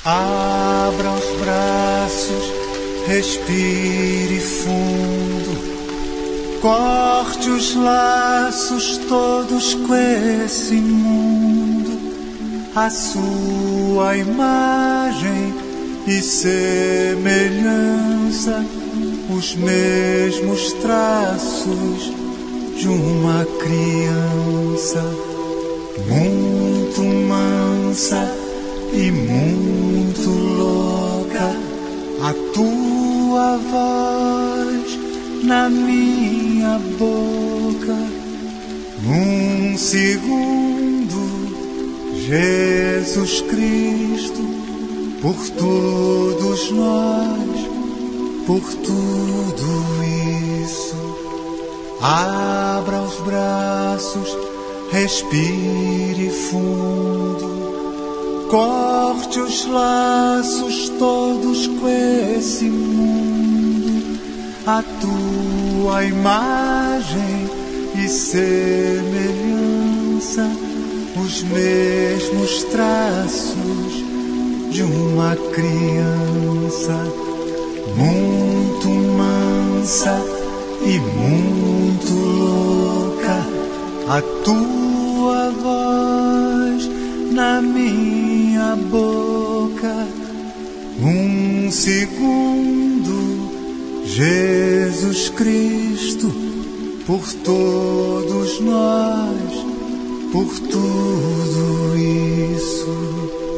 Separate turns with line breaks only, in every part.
Abra os braços, respire fundo, corte os laços todos com esse mundo, a sua imagem e semelhança, os mesmos traços de uma criança, muito mansa e muito louca, a tua voz na minha boca. Um segundo, Jesus Cristo, por todos nós, por tudo isso. Abra os braços, respire fundo, corte os laços todos com esse mundo, a tua imagem e semelhança, os mesmos traços de uma criança, muito mansa e muito louca, a tua voz na minha boca. Um segundo, Jesus Cristo, por todos nós, por tudo isso.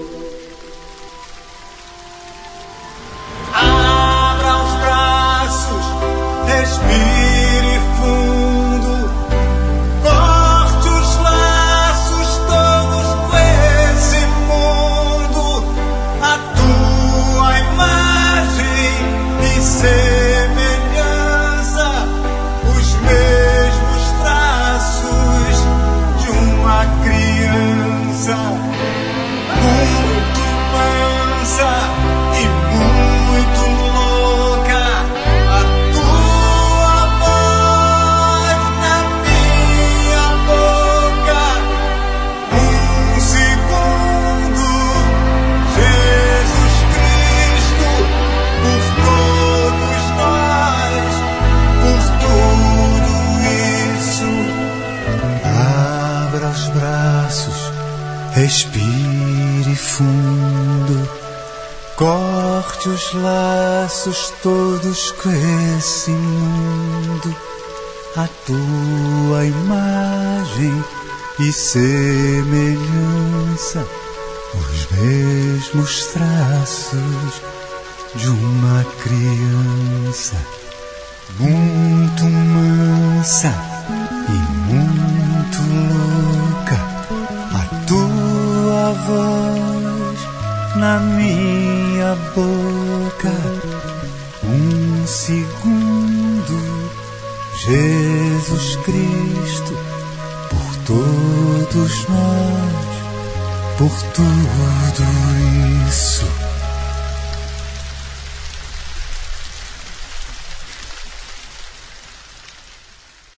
Abra os braços, respire fundo, corte os laços todos com esse mundo, a tua imagem e semelhança, os mesmos traços de uma criança, muito mansa e muito louca, a tua voz na minha boca. Um segundo, Jesus Cristo, por todos nós, por tudo isso. Abra os braços, respire fundo, corte os laços todos com esse mundo, a tua imagem e semelhança, os mesmos traços de uma criança, muito mansa e muito louca, a tua voz na minha boca. Um segundo, Jesus Cristo, por todos nós, por tudo isso.